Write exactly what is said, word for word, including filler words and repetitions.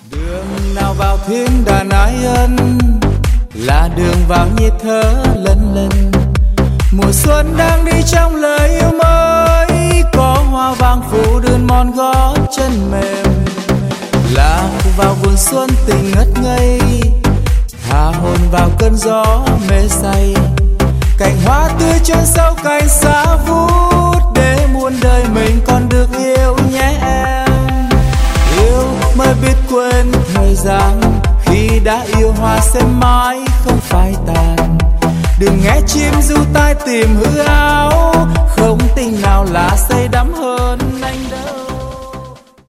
Đường nào vào thiên đàn ái ân là đường vào nhịp thở lần lần. Mùa xuân đang đi trong lời yêu mới, có hoa vàng phủ đường mòn gót chân mềm. Là vào vườn xuân tình ngất ngây, thả hồn vào cơn gió mê say. Cành hoa tươi trên sâu cành xa vút, để muôn đời mình còn được yêu nhé em. Yêu mới biết quên thời gian, khi đã yêu hoa sẽ mãi không phai tàn. Đừng nghe chim ru tai tìm hư áo, không tình nào là say đắm hơn anh đâu.